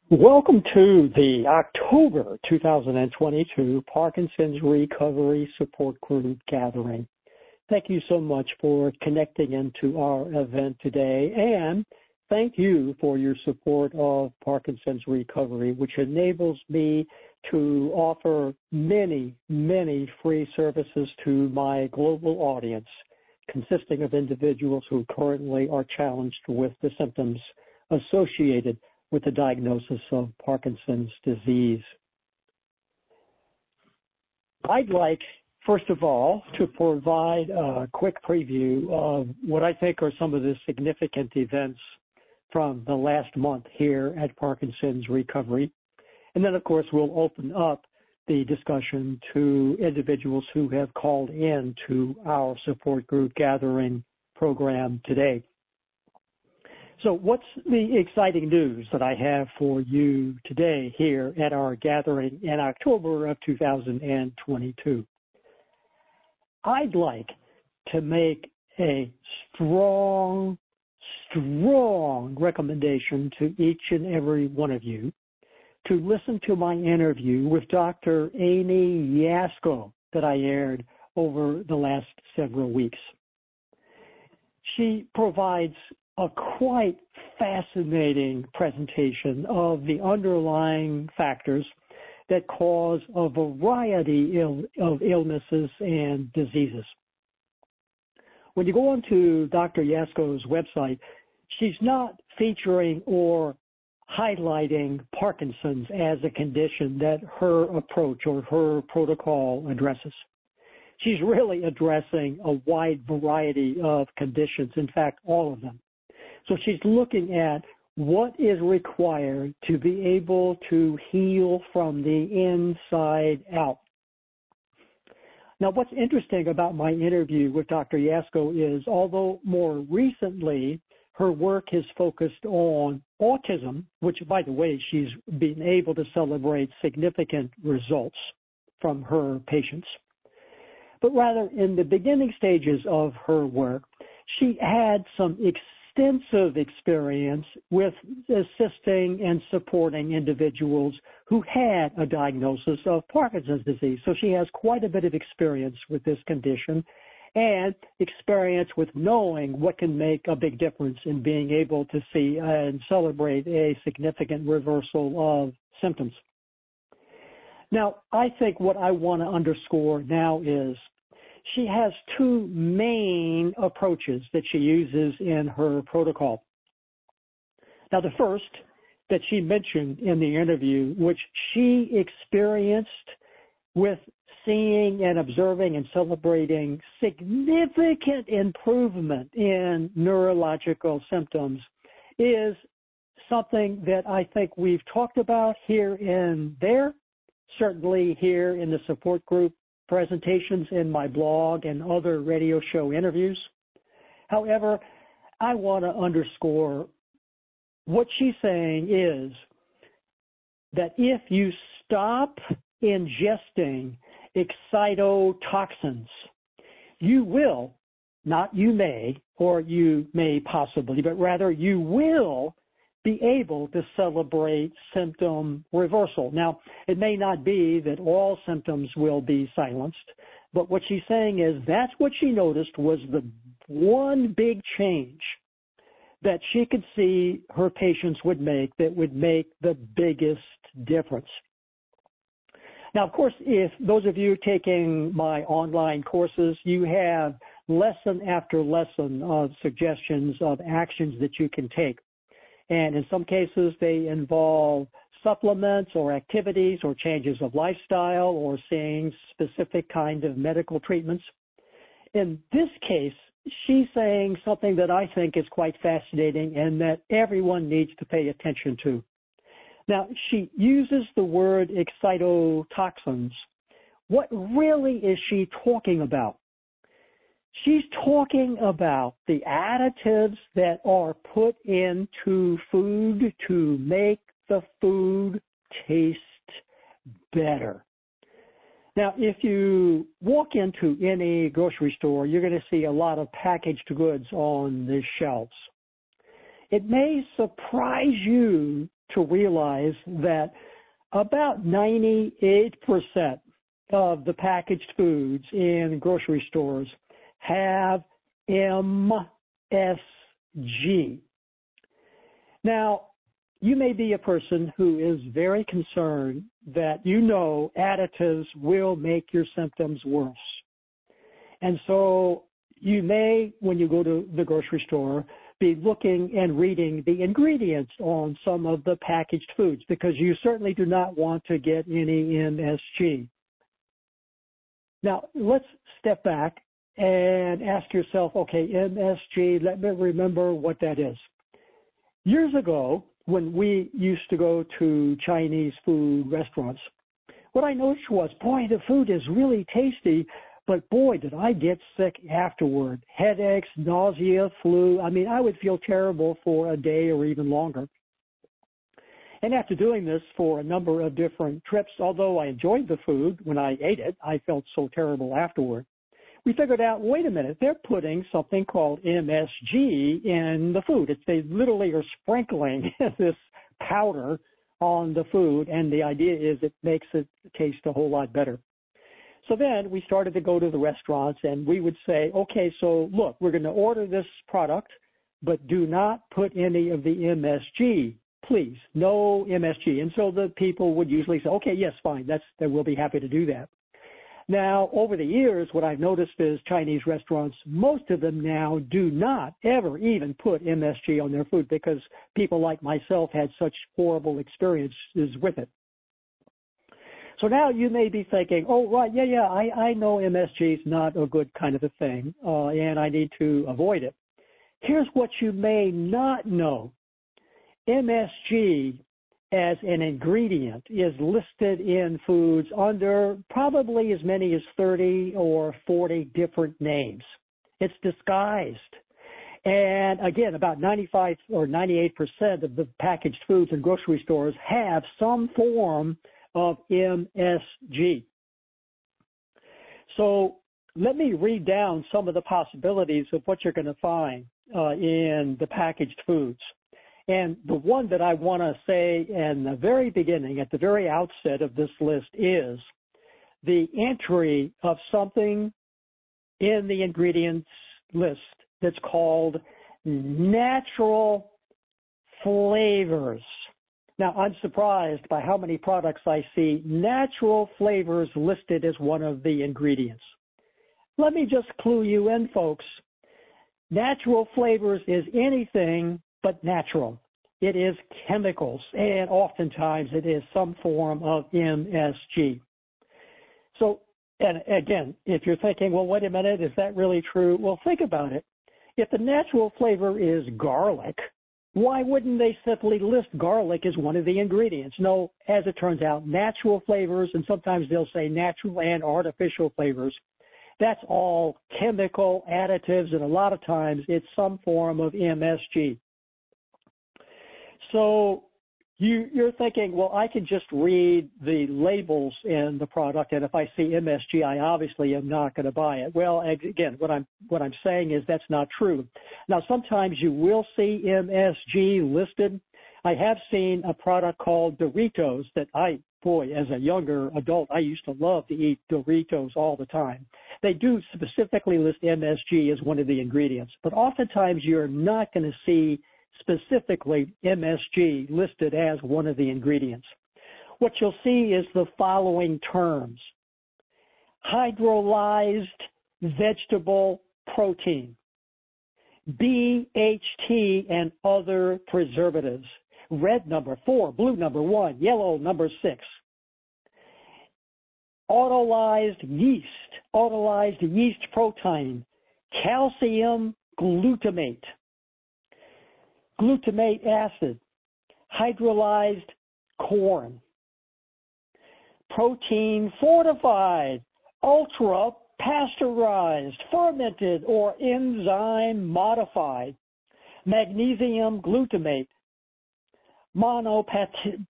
Welcome to the October 2022 Parkinson's Recovery Support Group Gathering. Thank you so much for connecting into our event today, and thank you for your support of Parkinson's Recovery, which enables me to offer many free services to my global audience, consisting of individuals who currently are challenged with the symptoms associated with the diagnosis of Parkinson's disease. I'd like, first of all, to provide a quick preview of what I think are some of the significant events from the last month here at Parkinson's Recovery. And then, of course, we'll open up the discussion to individuals who have called in to our support group gathering program today. So what's the exciting news that I have for you today here at our gathering in October of 2022? I'd like to make a strong recommendation to each and every one of you to listen to my interview with Dr. Amy Yasko that I aired over the last several weeks. She provides a quite fascinating presentation of the underlying factors that cause a variety of illnesses and diseases. When you go onto Dr. Yasko's website, she's not featuring or highlighting Parkinson's as a condition that her approach or her protocol addresses. She's really addressing a wide variety of conditions, in fact, all of them. So she's looking at what is required to be able to heal from the inside out. Now, what's interesting about my interview with Dr. Yasko is, although more recently her work has focused on autism, which, by the way, she's been able to celebrate significant results from her patients, but rather in the beginning stages of her work, she had some extensive experience with assisting and supporting individuals who had a diagnosis of Parkinson's disease. So she has quite a bit of experience with this condition and experience with knowing what can make a big difference in being able to see and celebrate a significant reversal of symptoms. Now, I think what I want to underscore now is she has two main approaches that she uses in her protocol. Now, the first that she mentioned in the interview, which she experienced with seeing and observing and celebrating significant improvement in neurological symptoms, is something that I think we've talked about here and there, certainly here in the support group presentations, in my blog and other radio show interviews. However, I want to underscore what she's saying is that if you stop ingesting excitotoxins, you will, not you may, or you may possibly, but rather you will be able to celebrate symptom reversal. Now, it may not be that all symptoms will be silenced, but what she's saying is that's what she noticed was the one big change that she could see her patients would make that would make the biggest difference. Now, of course, if those of you taking my online courses, you have lesson after lesson of suggestions of actions that you can take. And in some cases, they involve supplements or activities or changes of lifestyle or seeing specific kind of medical treatments. In this case, she's saying something that I think is quite fascinating and that everyone needs to pay attention to. Now, she uses the word excitotoxins. What really is she talking about? She's talking about the additives that are put into food to make the food taste better. Now, if you walk into any grocery store, you're going to see a lot of packaged goods on the shelves. It may surprise you to realize that about 98% of the packaged foods in grocery stores have MSG. Now, you may be a person who is very concerned that you know additives will make your symptoms worse. And so you may, when you go to the grocery store, be looking and reading the ingredients on some of the packaged foods because you certainly do not want to get any MSG. Now, let's step back and ask yourself, okay, MSG, let me remember what that is. Years ago, when we used to go to Chinese food restaurants, what I noticed was, boy, the food is really tasty, but boy, did I get sick afterward. Headaches, nausea, flu. I mean, I would feel terrible for a day or even longer. And after doing this for a number of different trips, although I enjoyed the food when I ate it, I felt so terrible afterward. We figured out, wait a minute, they're putting something called MSG in the food. They literally are sprinkling this powder on the food, and the idea is it makes it taste a whole lot better. So then we started to go to the restaurants, and we would say, okay, so look, we're going to order this product, but do not put any of the MSG, please, no MSG. And so the people would usually say, okay, yes, fine, we'll be happy to do that. Now, over the years, what I've noticed is Chinese restaurants, most of them now do not ever even put MSG on their food because people like myself had such horrible experiences with it. So now you may be thinking, oh, right, yeah, I know MSG is not a good kind of a thing, and I need to avoid it. Here's what you may not know. MSG as an ingredient is listed in foods under probably as many as 30 or 40 different names. It's disguised. And again, about 95 or 98% of the packaged foods in grocery stores have some form of MSG. So let me read down some of the possibilities of what you're going to find in the packaged foods. And the one that I want to say in the very beginning, at the very outset of this list, is the entry of something in the ingredients list that's called natural flavors. Now, I'm surprised by how many products I see natural flavors listed as one of the ingredients. Let me just clue you in, folks. Natural flavors is anything but natural. It is chemicals, and oftentimes it is some form of MSG. So, and again, if you're thinking, well, wait a minute, is that really true? Well, think about it. If the natural flavor is garlic, why wouldn't they simply list garlic as one of the ingredients? No, as it turns out, natural flavors, and sometimes they'll say natural and artificial flavors, that's all chemical additives, and a lot of times it's some form of MSG. So you're thinking, well, I can just read the labels in the product, and if I see MSG, I obviously am not going to buy it. Well, again, what I'm saying is that's not true. Now, sometimes you will see MSG listed. I have seen a product called Doritos that as a younger adult, I used to love to eat Doritos all the time. They do specifically list MSG as one of the ingredients, but oftentimes you're not going to see specifically MSG listed as one of the ingredients. What you'll see is the following terms: hydrolyzed vegetable protein, BHT and other preservatives, red number 4, blue number 1, yellow number 6, autolyzed yeast protein, calcium glutamate, glutamate acid, hydrolyzed corn, protein fortified, ultra pasteurized, fermented, or enzyme modified, magnesium glutamate, monopotassium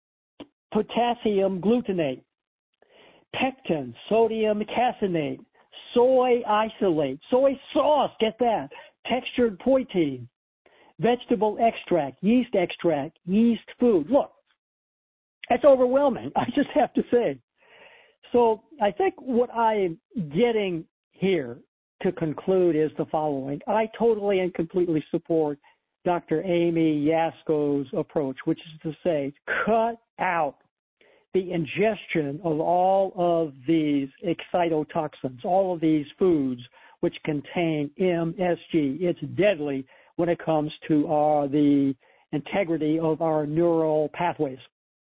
glutamate, pectin, sodium caseinate, soy isolate, soy sauce, get that, textured protein, vegetable extract, yeast food. Look, that's overwhelming, I just have to say. So I think what I'm getting here to conclude is the following. I totally and completely support Dr. Amy Yasko's approach, which is to say, cut out the ingestion of all of these excitotoxins, all of these foods which contain MSG. It's deadly when it comes to the integrity of our neural pathways.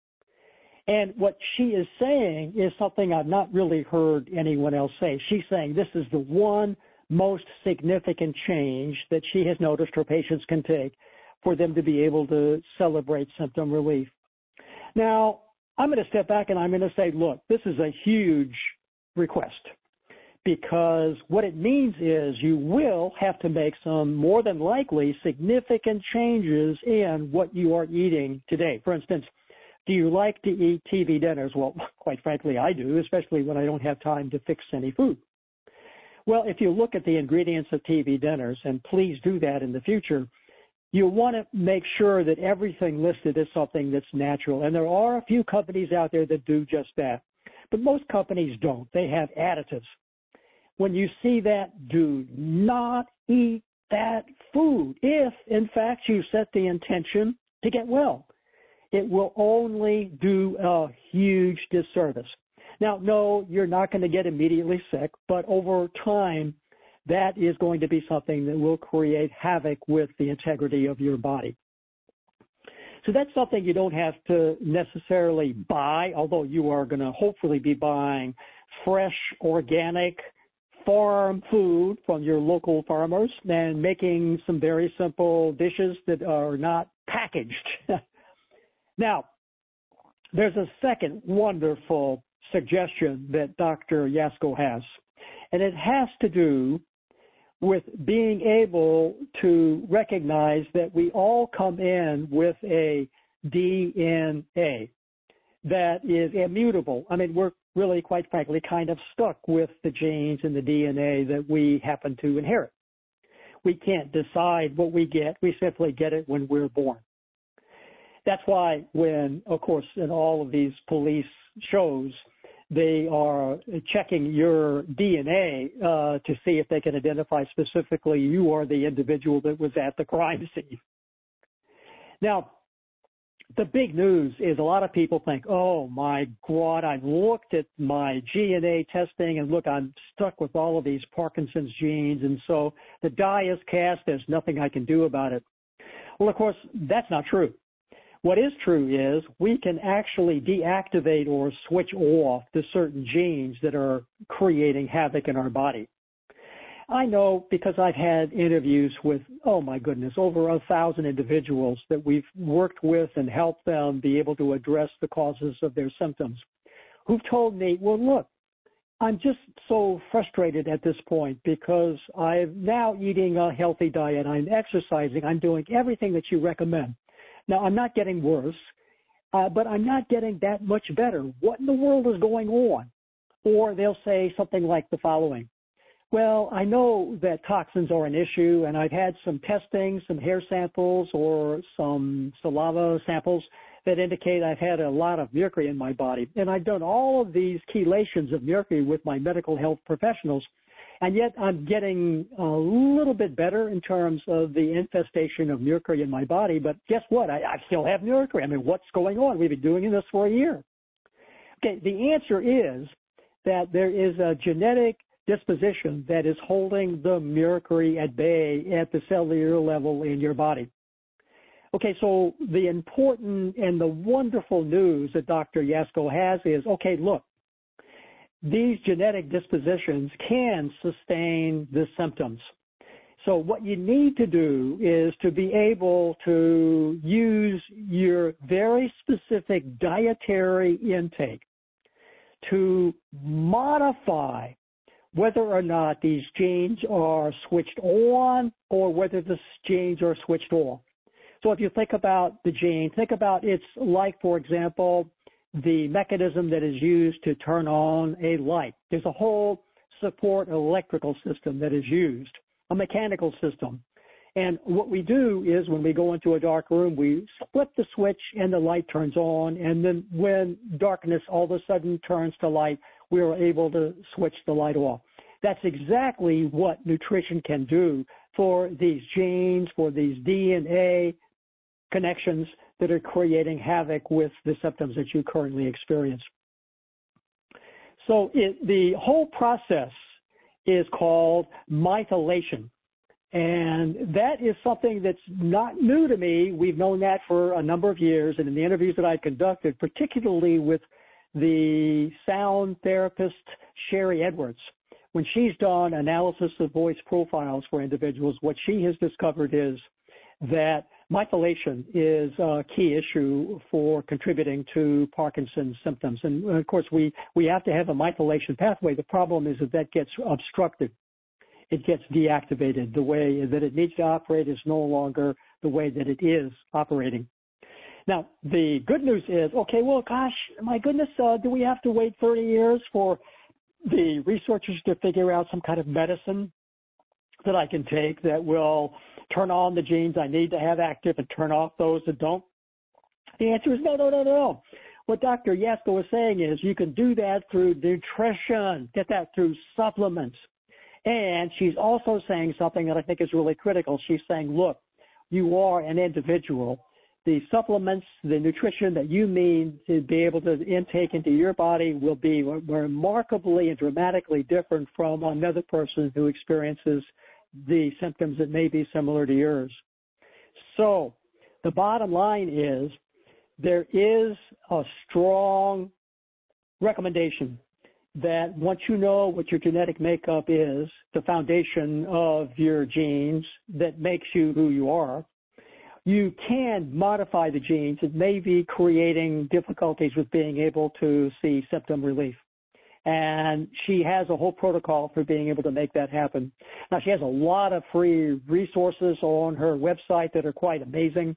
And what she is saying is something I've not really heard anyone else say. She's saying this is the one most significant change that she has noticed her patients can take for them to be able to celebrate symptom relief. Now, I'm going to step back and I'm going to say, look, this is a huge request, because what it means is you will have to make some, more than likely, significant changes in what you are eating today. For instance, do you like to eat TV dinners? Well, quite frankly, I do, especially when I don't have time to fix any food. Well, if you look at the ingredients of TV dinners, and please do that in the future, you want to make sure that everything listed is something that's natural. And there are a few companies out there that do just that. But most companies don't. They have additives. When you see that, do not eat that food if, in fact, you set the intention to get well. It will only do a huge disservice. Now, no, you're not going to get immediately sick, but over time, that is going to be something that will create havoc with the integrity of your body. So that's something you don't have to necessarily buy, although you are going to hopefully be buying fresh, organic, farm food from your local farmers and making some very simple dishes that are not packaged. Now, there's a second wonderful suggestion that Dr. Yasko has, and it has to do with being able to recognize that we all come in with a DNA that is immutable. I mean, we're really, quite frankly, kind of stuck with the genes and the DNA that we happen to inherit. We can't decide what we get. We simply get it when we're born. That's why when, of course, in all of these police shows, they are checking your DNA to see if they can identify specifically you are the individual that was at the crime scene. Now, the big news is a lot of people think, oh, my God, I've looked at my DNA testing, and look, I'm stuck with all of these Parkinson's genes, and so the die is cast. There's nothing I can do about it. Well, of course, that's not true. What is true is we can actually deactivate or switch off the certain genes that are creating havoc in our body. I know because I've had interviews with, oh my goodness, over 1,000 individuals that we've worked with and helped them be able to address the causes of their symptoms, who've told me, well, look, I'm just so frustrated at this point because I'm now eating a healthy diet, I'm exercising, I'm doing everything that you recommend. Now, I'm not getting worse, but I'm not getting that much better. What in the world is going on? Or they'll say something like the following. Well, I know that toxins are an issue, and I've had some testing, some hair samples or some saliva samples that indicate I've had a lot of mercury in my body. And I've done all of these chelations of mercury with my medical health professionals, and yet I'm getting a little bit better in terms of the infestation of mercury in my body. But guess what? I still have mercury. I mean, what's going on? We've been doing this for a year. Okay, the answer is that there is a genetic disposition that is holding the mercury at bay at the cellular level in your body. Okay, so the important and the wonderful news that Dr. Yasko has is, okay, look, these genetic dispositions can sustain the symptoms. So what you need to do is to be able to use your very specific dietary intake to modify whether or not these genes are switched on or whether the genes are switched off. So if you think about the gene, think about it's like, for example, the mechanism that is used to turn on a light. There's a whole support electrical system that is used, a mechanical system. And what we do is when we go into a dark room, we flip the switch and the light turns on. And then when darkness all of a sudden turns to light, we are able to switch the light off. That's exactly what nutrition can do for these genes, for these DNA connections that are creating havoc with the symptoms that you currently experience. So the whole process is called methylation. And that is something that's not new to me. We've known that for a number of years. And in the interviews that I've conducted, particularly with the sound therapist, Sherry Edwards, when she's done analysis of voice profiles for individuals, what she has discovered is that methylation is a key issue for contributing to Parkinson's symptoms. And of course, we have to have a methylation pathway. The problem is that gets obstructed. It gets deactivated. The way that it needs to operate is no longer the way that it is operating. Now, the good news is, okay, well, gosh, my goodness, do we have to wait 30 years for the researchers to figure out some kind of medicine that I can take that will turn on the genes I need to have active and turn off those that don't? The answer is no. What Dr. Jasko was saying is you can do that through nutrition, get that through supplements. And she's also saying something that I think is really critical. She's saying, look, you are an individual. The supplements, the nutrition that you need to be able to intake into your body will be remarkably and dramatically different from another person who experiences the symptoms that may be similar to yours. So the bottom line is there is a strong recommendation that once you know what your genetic makeup is, the foundation of your genes that makes you who you are, you can modify the genes. It may be creating difficulties with being able to see symptom relief. And she has a whole protocol for being able to make that happen. Now, she has a lot of free resources on her website that are quite amazing.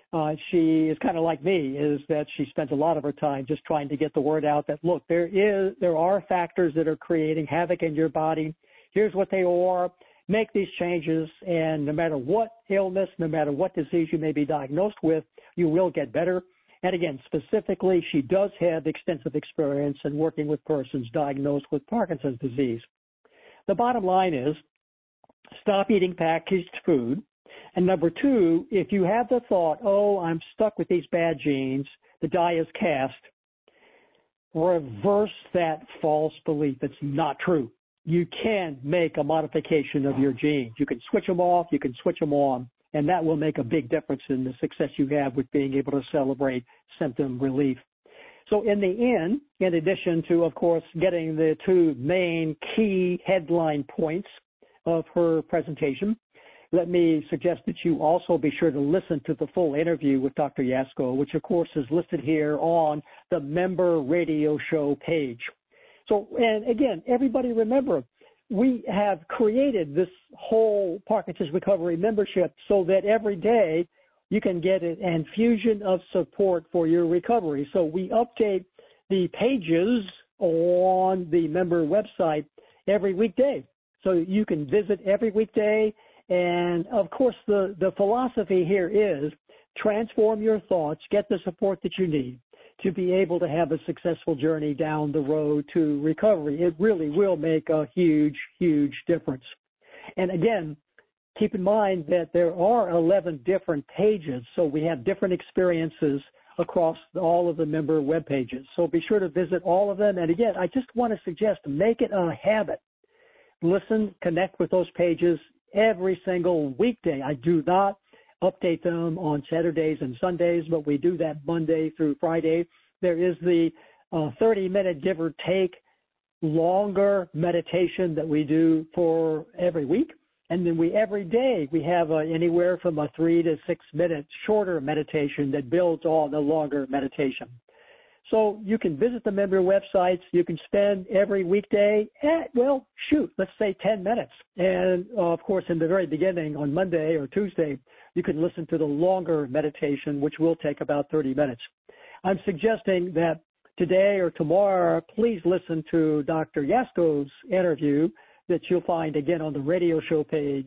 She is kind of like me, is that she spends a lot of her time just trying to get the word out that, look, there are factors that are creating havoc in your body. Here's what they are. Make these changes, and no matter what illness, no matter what disease you may be diagnosed with, you will get better. And again, specifically, she does have extensive experience in working with persons diagnosed with Parkinson's disease. The bottom line is stop eating packaged food. And number two, if you have the thought, oh, I'm stuck with these bad genes, the die is cast, reverse that false belief. It's not true. You can make a modification of your genes. You can switch them off, you can switch them on, and that will make a big difference in the success you have with being able to celebrate symptom relief. So in the end, in addition to, of course, getting the two main key headline points of her presentation, let me suggest that you also be sure to listen to the full interview with Dr. Jasko, which, of course, is listed here on the member radio show page. So, and again, everybody remember, we have created this whole Parkinson's Recovery membership so that every day you can get an infusion of support for your recovery. So we update the pages on the member website every weekday. So you can visit every weekday. And of course, the philosophy here is transform your thoughts, get the support that you need to be able to have a successful journey down the road to recovery. It really will make a huge, huge difference. And again, keep in mind that there are 11 different pages, so we have different experiences across all of the member web pages. So be sure to visit all of them. And again, I just want to suggest make it a habit. Listen, connect with those pages every single weekday. I do not update them on Saturdays and Sundays, but we do that Monday through Friday. There is the 30-minute give or take longer meditation that we do for every week. And then every day we have anywhere from a 3 to 6 minute shorter meditation that builds on the longer meditation. So you can visit the member websites. You can spend every weekday let's say 10 minutes. And of course, in the very beginning on Monday or Tuesday, you can listen to the longer meditation, which will take about 30 minutes. I'm suggesting that today or tomorrow, please listen to Dr. Jasko's interview that you'll find again on the radio show page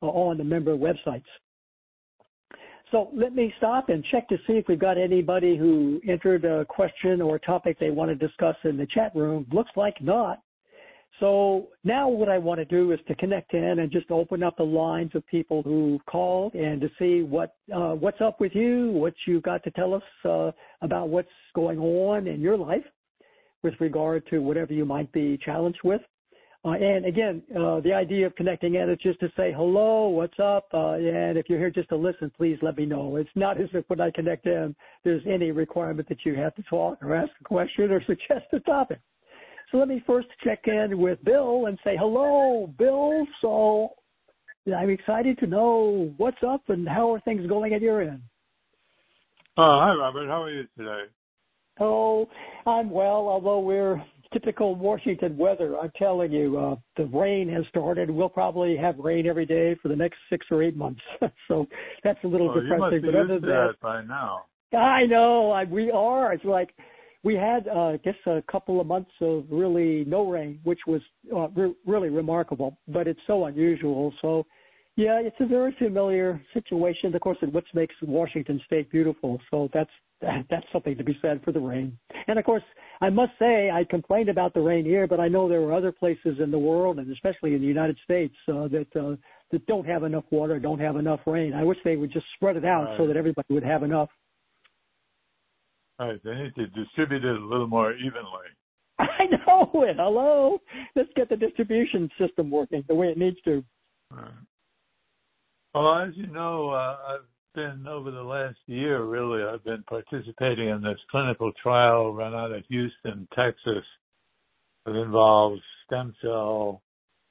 on the member websites. So let me stop and check to see if we've got anybody who entered a question or a topic they want to discuss in the chat room. Looks like not. So now what I want to do is to connect in and just open up the lines of people who called and to see what's up with you, what you got to tell us about what's going on in your life with regard to whatever you might be challenged with. And again, the idea of connecting in is just to say hello, what's up, and if you're here just to listen, please let me know. It's not as if when I connect in, there's any requirement that you have to talk or ask a question or suggest a topic. So let me first check in with Bill and say hello, Bill. So I'm excited to know what's up and how are things going at your end. Hi, Robert. How are you today? Oh, I'm well, although we're typical Washington weather. I'm telling you, the rain has started. We'll probably have rain every day for the next 6 or 8 months. So that's a little depressing. You must be but other used to than that by now. I know. We are. It's like we had, I guess, a couple of months of really no rain, which was really remarkable, but it's so unusual. So, yeah, it's a very familiar situation. Of course, it's what makes Washington State beautiful. So that's something to be said for the rain. And of course, I must say, I complained about the rain here, but I know there are other places in the world, and especially in the United States, that don't have enough water, don't have enough rain. I wish they would just spread it out so that everybody would have enough. Right. They need to distribute it a little more evenly. I know it. Hello. Let's get the distribution system working the way it needs to. Right. Well, as you know, I've been over the last year, really, I've been participating in this clinical trial run out of Houston, Texas, that involves stem cell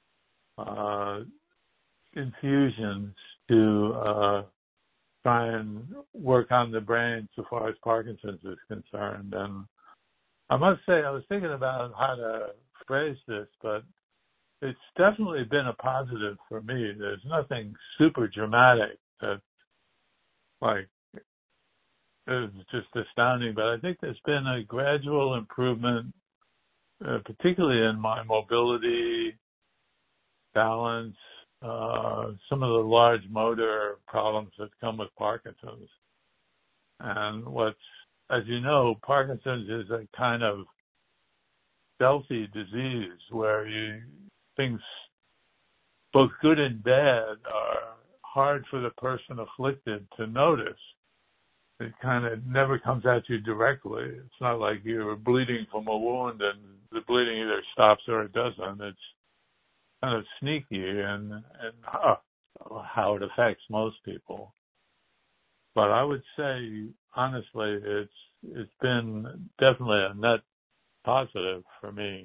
infusions to try and work on the brain so far as Parkinson's is concerned. And I must say, I was thinking about how to phrase this, but it's definitely been a positive for me. There's nothing super dramatic that, like, is just astounding, but I think there's been a gradual improvement, particularly in my mobility, balance, some of the large motor problems that come with Parkinson's. And as you know, Parkinson's is a kind of stealthy disease where things, both good and bad, are hard for the person afflicted to notice. It kind of never comes at you directly. It's not like you're bleeding from a wound and the bleeding either stops or it doesn't. It's kind of sneaky and how it affects most people. But I would say, honestly, it's been definitely a net positive for me.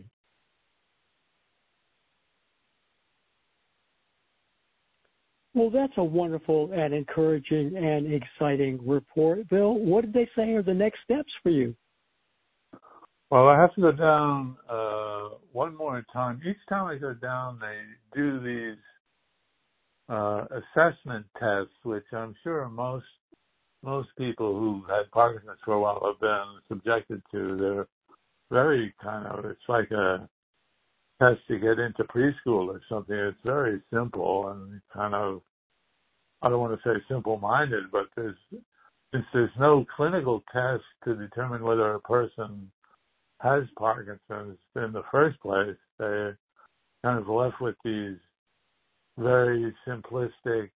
Well, that's a wonderful and encouraging and exciting report. Bill, what did they say are the next steps for you? Well, I have to go down one more time. Each time I go down, they do these assessment tests, which I'm sure most people who had Parkinson's for a while have been subjected to. They're very it's like a test to get into preschool or something. It's very simple and I don't want to say simple-minded, but since there's no clinical test to determine whether a person has Parkinson's in the first place, they're kind of left with these very simplistic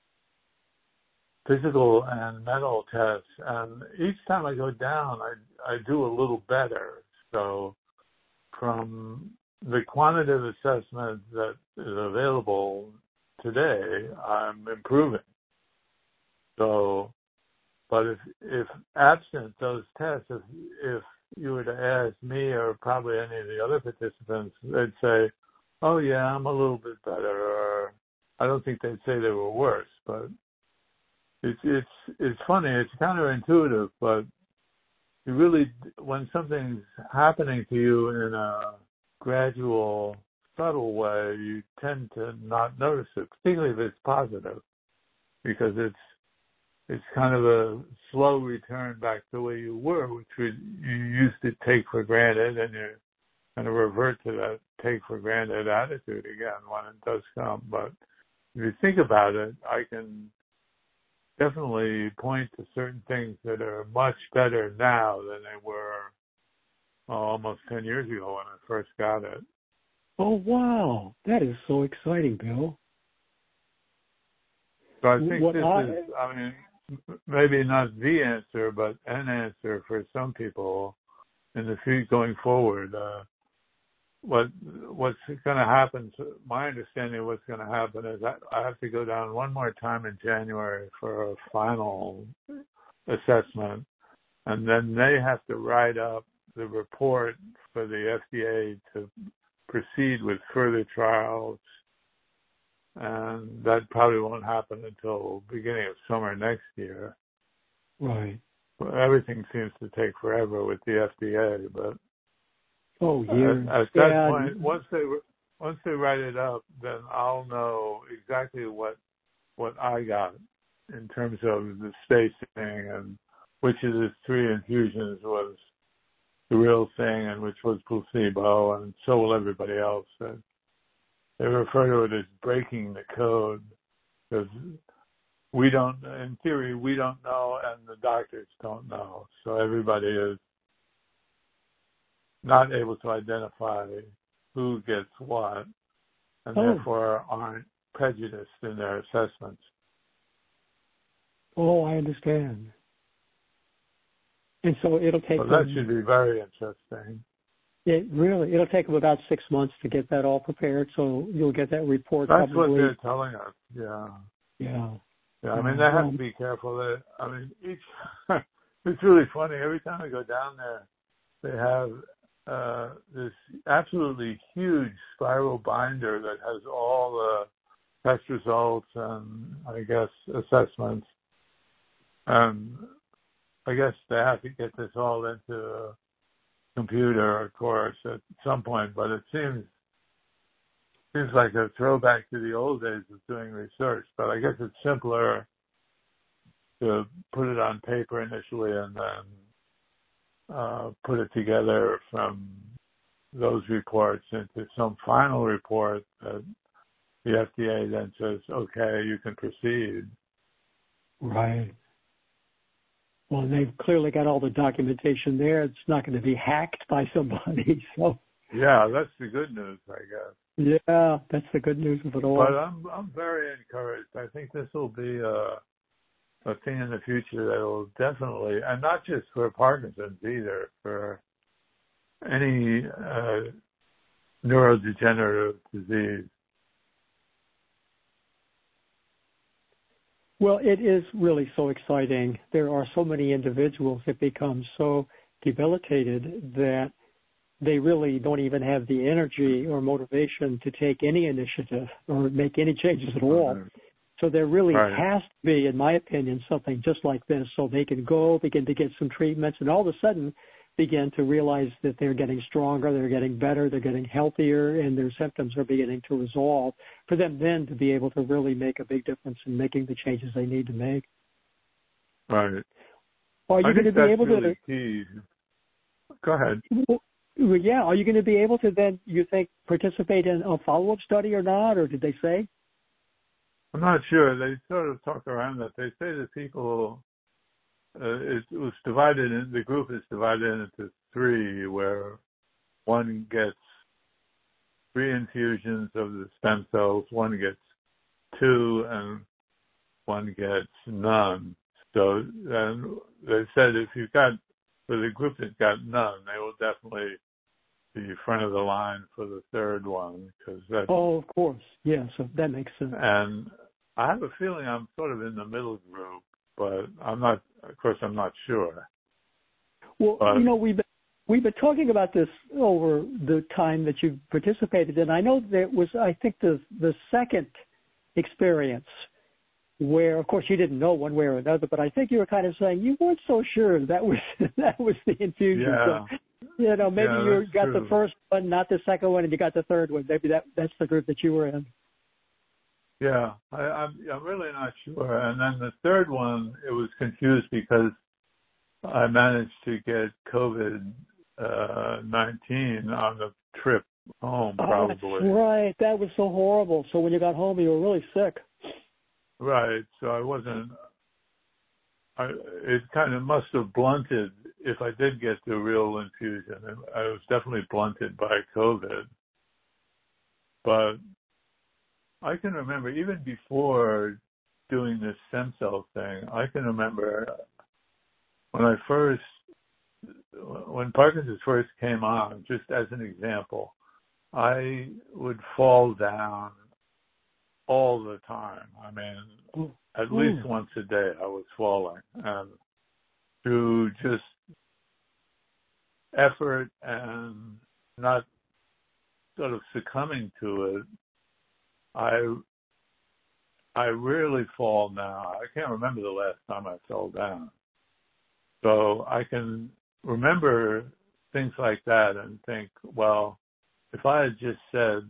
physical and mental tests. And each time I go down, I do a little better. So from the quantitative assessment that is available today, I'm improving. So, but if absent those tests, if you were to ask me or probably any of the other participants, they'd say, oh yeah, I'm a little bit better, or I don't think they'd say they were worse. But it's funny, it's counterintuitive, but you really, when something's happening to you in a gradual, subtle way, you tend to not notice it, particularly if it's positive, because it's kind of a slow return back to the way you were, which you used to take for granted, and you kind of revert to that take for granted attitude again when it does come. But you think about it, I can definitely point to certain things that are much better now than they were almost 10 years ago when I first got it. Oh, wow. That is so exciting, Bill. So I think maybe not the answer, but an answer for some people in the future going forward. What's going to happen, my understanding of what's going to happen is I have to go down one more time in January for a final assessment, and then they have to write up the report for the FDA to proceed with further trials, and that probably won't happen until beginning of summer next year. Right. Well, everything seems to take forever with the FDA, but years. At that point, once they write it up, then I'll know exactly what I got in terms of the spacing and which of the 3 infusions was the real thing and which was placebo, and so will everybody else. They refer to it as breaking the code because in theory, we don't know and the doctors don't know. So everybody is not able to identify who gets what and therefore aren't prejudiced in their assessments. Oh, I understand. And so it'll take that should be very interesting. It'll take them about 6 months to get that all prepared, so you'll get that report. That's probably. What they're telling us, yeah. Yeah. Yeah, I mean, they have to be careful. It's really funny. Every time I go down there, they have this absolutely huge spiral binder that has all the test results and, I guess, assessments. And I guess they have to get this all into a computer, of course, at some point, but it seems like a throwback to the old days of doing research. But I guess it's simpler to put it on paper initially and then put it together from those reports into some final report that the FDA then says, okay, you can proceed. Right. Well, they've clearly got all the documentation there. It's not going to be hacked by somebody. So. Yeah, that's the good news, I guess. Yeah, that's the good news of it all. But I'm very encouraged. I think this will be a thing in the future that will definitely, and not just for Parkinson's either, for any neurodegenerative disease. Well, it is really so exciting. There are so many individuals that become so debilitated that they really don't even have the energy or motivation to take any initiative or make any changes at all. Right. So there really has to be, in my opinion, something just like this so they can begin to get some treatments, and all of a sudden begin to realize that they're getting stronger, they're getting better, they're getting healthier, and their symptoms are beginning to resolve, for them then to be able to really make a big difference in making the changes they need to make. Right. Are you going to be able really key. Go ahead. Well, yeah. Are you going to be able to then, you think, participate in a follow-up study or not, or did they say? I'm not sure. They sort of talk around that. They say that people... it was divided in, the group is divided into 3, where one gets 3 infusions of the stem cells, one gets 2, and one gets none. So then they said for the group that got none, they will definitely be front of the line for the 3rd one. Oh, of course. Yeah, so that makes sense. And I have a feeling I'm sort of in the middle group, but I'm not sure. Well, we've been talking about this over the time that you've participated, and I know there was, I think, the second experience where, of course, you didn't know one way or another, but I think you were kind of saying you weren't so sure that was the infusion. Yeah. So, maybe you got true. the first one, not the second one, and you got the 3rd one. Maybe that's the group that you were in. Yeah, I'm really not sure. And then the 3rd one, it was confused because I managed to get COVID-19 on the trip home, probably. That's right. That was so horrible. So when you got home, you were really sick. right. So I wasn't. It kind of must have blunted if I did get the real infusion. I was definitely blunted by COVID. But I can remember even before doing this stem cell thing, I can remember when Parkinson's first came on, just as an example, I would fall down all the time. I mean, at least once a day I was falling. And through just effort and not sort of succumbing to it, I rarely fall now. I can't remember the last time I fell down. So I can remember things like that and think, well, if I had just said,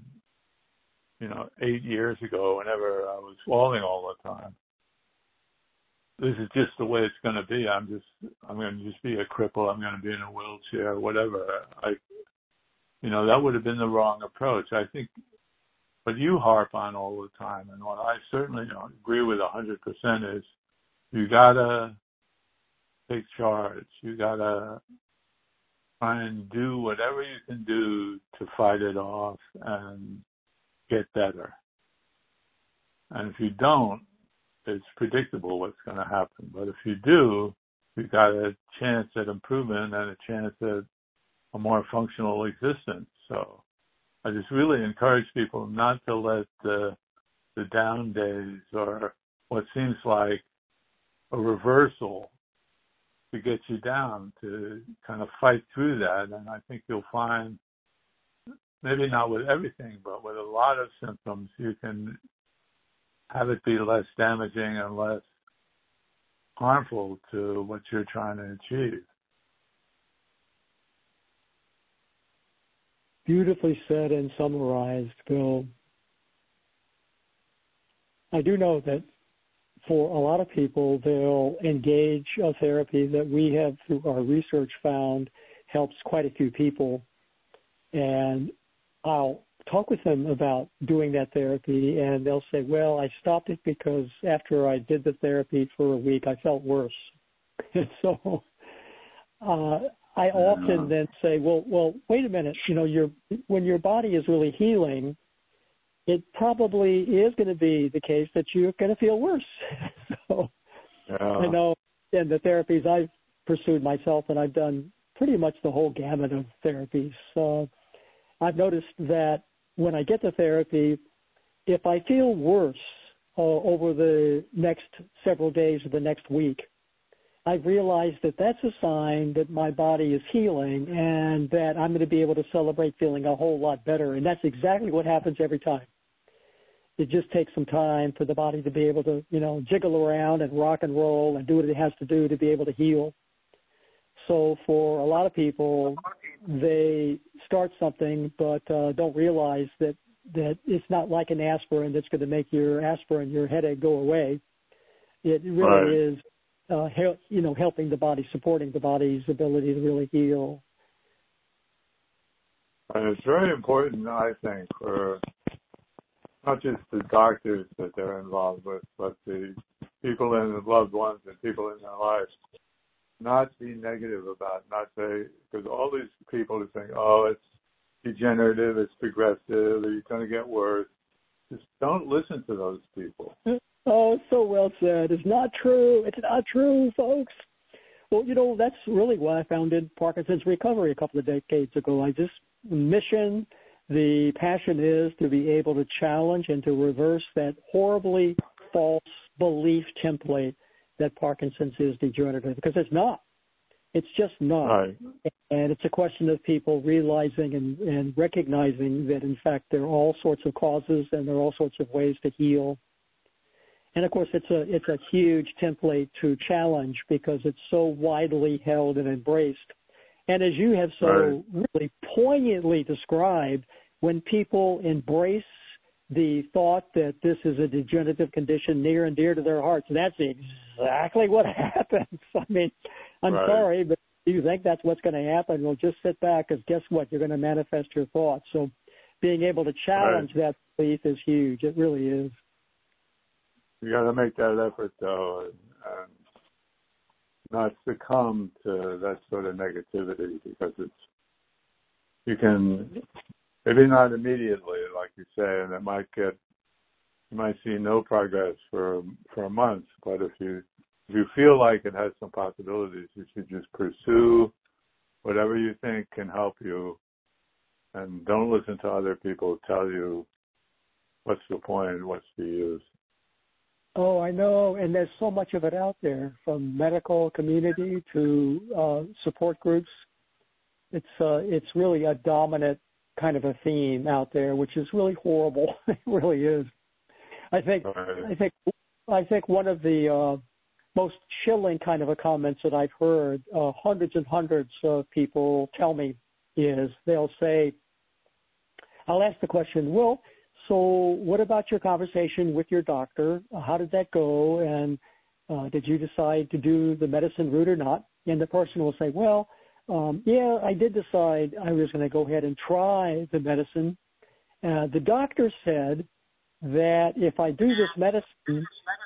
8 years ago, whenever I was falling all the time, this is just the way it's going to be. I'm going to just be a cripple. I'm going to be in a wheelchair, whatever. That would have been the wrong approach. I think what you harp on all the time, and what I certainly agree with 100%, is you gotta take charge. You gotta try and do whatever you can do to fight it off and get better. And if you don't, it's predictable what's going to happen. But if you do, you've got a chance at improvement and a chance at a more functional existence. So I just really encourage people not to let the down days or what seems like a reversal to get you down, to kind of fight through that. And I think you'll find, maybe not with everything, but with a lot of symptoms, you can have it be less damaging and less harmful to what you're trying to achieve. Beautifully said and summarized, Bill. I do know that for a lot of people, they'll engage a therapy that we have, through our research, found helps quite a few people. And I'll talk with them about doing that therapy, and they'll say, well, I stopped it because after I did the therapy for a week, I felt worse. So I often then say, well, wait a minute. When your body is really healing, it probably is going to be the case that you're going to feel worse. So I know in the therapies I've pursued myself, and I've done pretty much the whole gamut of therapies. I've noticed that when I get the therapy, if I feel worse over the next several days or the next week, I've realized that that's a sign that my body is healing and that I'm going to be able to celebrate feeling a whole lot better. And that's exactly what happens every time. It just takes some time for the body to be able to, jiggle around and rock and roll and do what it has to do to be able to heal. So for a lot of people, they start something but don't realize that it's not like an aspirin that's going to make your headache go away. It really is, helping the body, supporting the body's ability to really heal. And it's very important, I think, for not just the doctors that they're involved with, but the people and the loved ones and people in their lives, not be negative about it, not say, because all these people are saying, oh, it's degenerative, it's progressive, you're going to get worse. Just don't listen to those people. Oh, so well said. It's not true. It's not true, folks. Well, that's really what I founded Parkinson's Recovery a couple of decades ago. The passion is to be able to challenge and to reverse that horribly false belief template that Parkinson's is degenerative, because it's not. It's just not. Right. And it's a question of people realizing and recognizing that, in fact, there are all sorts of causes and there are all sorts of ways to heal. And, of course, it's a huge template to challenge because it's so widely held and embraced. And as you have so really poignantly described, when people embrace the thought that this is a degenerative condition near and dear to their hearts, that's exactly what happens. I mean, I'm sorry, but if you think that's what's going to happen, well, just sit back, because guess what? You're going to manifest your thoughts. So being able to challenge that belief is huge. It really is. You got to make that effort, though, and not succumb to that sort of negativity, because you can, maybe not immediately, like you say, and you might see no progress for a month, but if you feel like it has some possibilities, you should just pursue whatever you think can help you, and don't listen to other people tell you what's the point, what's the use. Oh, I know, and there's so much of it out there, from medical community to support groups. It's really a dominant kind of a theme out there, which is really horrible. It really is. I think one of the most chilling kind of a comments that I've heard hundreds and hundreds of people tell me is they'll say, I'll ask the question, well, so what about your conversation with your doctor? How did that go? And did you decide to do the medicine route or not? And the person will say, well, yeah, I did decide I was going to go ahead and try the medicine. The doctor said that if I do this medicine,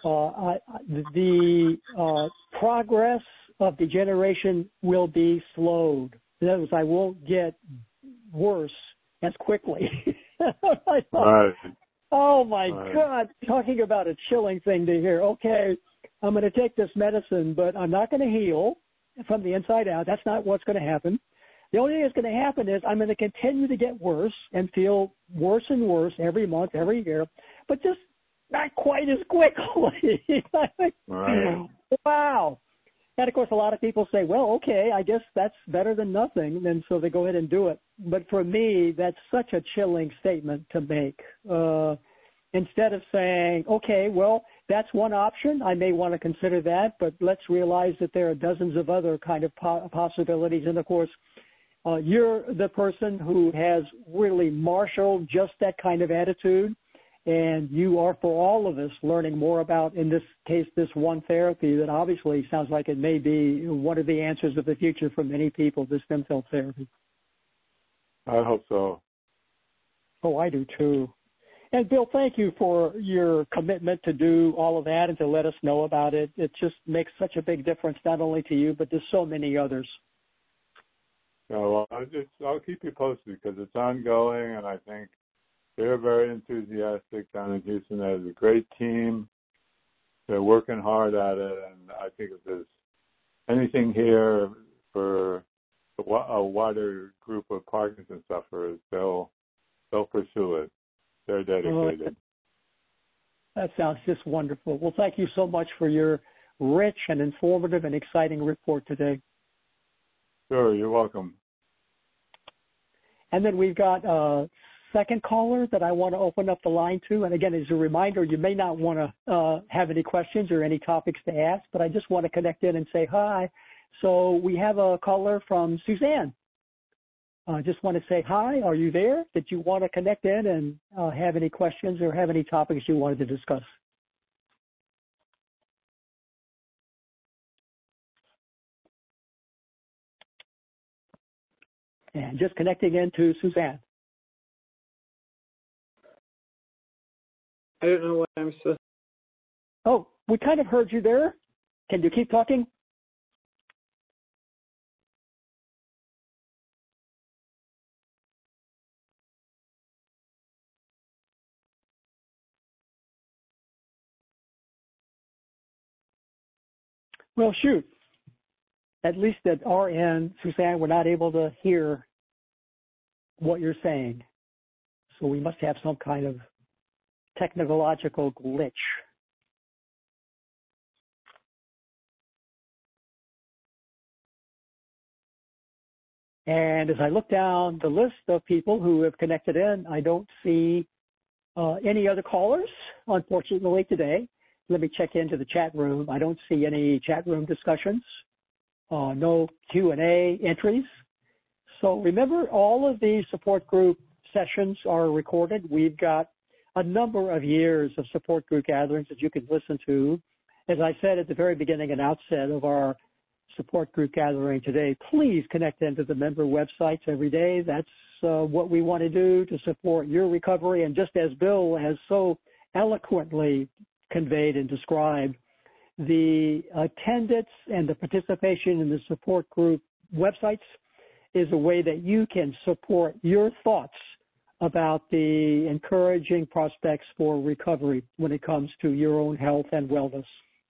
the progress of degeneration will be slowed. In other words, I won't get worse as quickly. I thought, right. Oh my God, talking about a chilling thing to hear. Okay, I'm going to take this medicine, but I'm not going to heal from the inside out. That's not what's going to happen. The only thing that's going to happen is I'm going to continue to get worse and feel worse and worse every month, every year, but just not quite as quickly. Right. Wow. And of course, a lot of people say, well, okay, I guess that's better than nothing. And so they go ahead and do it. But for me, that's such a chilling statement to make. Instead of saying, okay, well, that's one option. I may want to consider that, but let's realize that there are dozens of other kind of possibilities. And of course, you're the person who has really marshaled just that kind of attitude. And you are, for all of us, learning more about, in this case, this one therapy that obviously sounds like it may be one of the answers of the future for many people, this stem cell therapy. I hope so. Oh, I do too. And Bill, thank you for your commitment to do all of that and to let us know about it. It just makes such a big difference, not only to you, but to so many others. Well, I'll keep you posted because it's ongoing, and I think they're very enthusiastic down in Houston. They have a great team. They're working hard at it, and I think if there's anything here for a wider group of Parkinson's sufferers, they'll pursue it. They're dedicated. That sounds just wonderful. Well, thank you so much for your rich and informative and exciting report today. Sure, you're welcome. And then we've got a second caller that I want to open up the line to. And again, as a reminder, you may not want to have any questions or any topics to ask, but I just want to connect in and say hi. So we have a caller from Suzanne. I just want to say hi. Are you there? Did you want to connect in and have any questions or have any topics you wanted to discuss? And just connecting in to Suzanne. I don't know what I'm supposed to. Oh, we kind of heard you there. Can you keep talking? Well, shoot. At least at our end, Suzanne, we're not able to hear what you're saying. So we must have some kind of technological glitch. And as I look down the list of people who have connected in, I don't see any other callers, unfortunately, today. Let me check into the chat room. I don't see any chat room discussions, no Q&A entries. So remember, all of these support group sessions are recorded. We've got a number of years of support group gatherings that you can listen to. As I said at the very beginning and outset of our support group gathering today, please connect into the member websites every day. That's what we want to do to support your recovery. And just as Bill has so eloquently conveyed and described, the attendance and the participation in the support group websites is a way that you can support your thoughts about the encouraging prospects for recovery when it comes to your own health and wellness.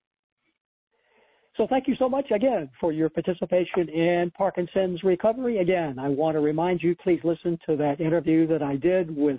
So thank you so much again for your participation in Parkinson's recovery. Again, I want to remind you, please listen to that interview that I did with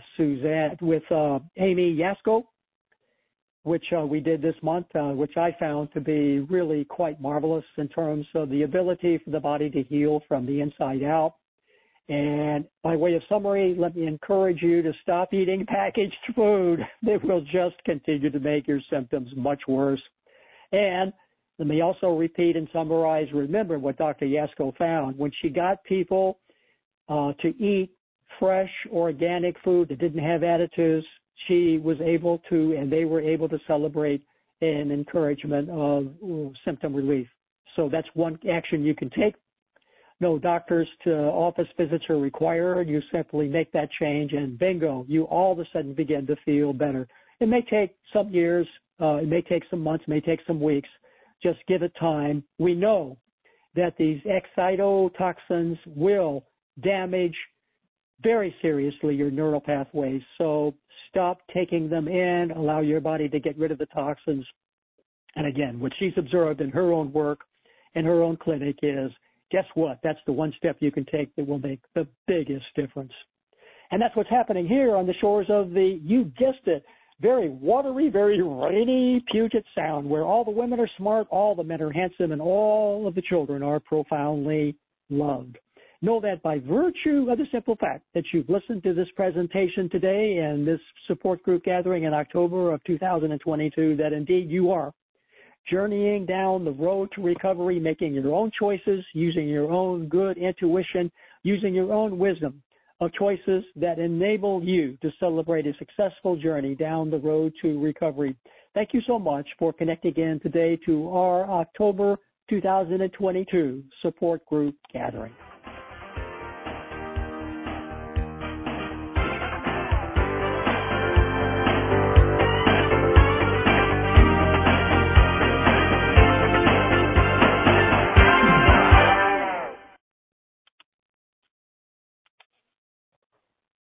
Amy Yasko, which we did this month, which I found to be really quite marvelous in terms of the ability for the body to heal from the inside out. And by way of summary, let me encourage you to stop eating packaged food. It will just continue to make your symptoms much worse. And let me also repeat and summarize, remember what Dr. Yasko found. When she got people to eat fresh, organic food that didn't have additives, she was able to, and they were able to celebrate an encouragement of symptom relief. So that's one action you can take. No doctors to office visits are required. You simply make that change and bingo, you all of a sudden begin to feel better. It may take some years, it may take some months, it may take some weeks. Just give it time. We know that these excitotoxins will damage very seriously your neural pathways. So stop taking them in, allow your body to get rid of the toxins. And again, what she's observed in her own work, in her own clinic is, guess what? That's the one step you can take that will make the biggest difference. And that's what's happening here on the shores of the, you guessed it, very watery, very rainy Puget Sound, where all the women are smart, all the men are handsome, and all of the children are profoundly loved. Know that by virtue of the simple fact that you've listened to this presentation today and this support group gathering in October of 2022, that indeed you are journeying down the road to recovery, making your own choices, using your own good intuition, using your own wisdom of choices that enable you to celebrate a successful journey down the road to recovery. Thank you so much for connecting in today to our October 2022 support group gathering.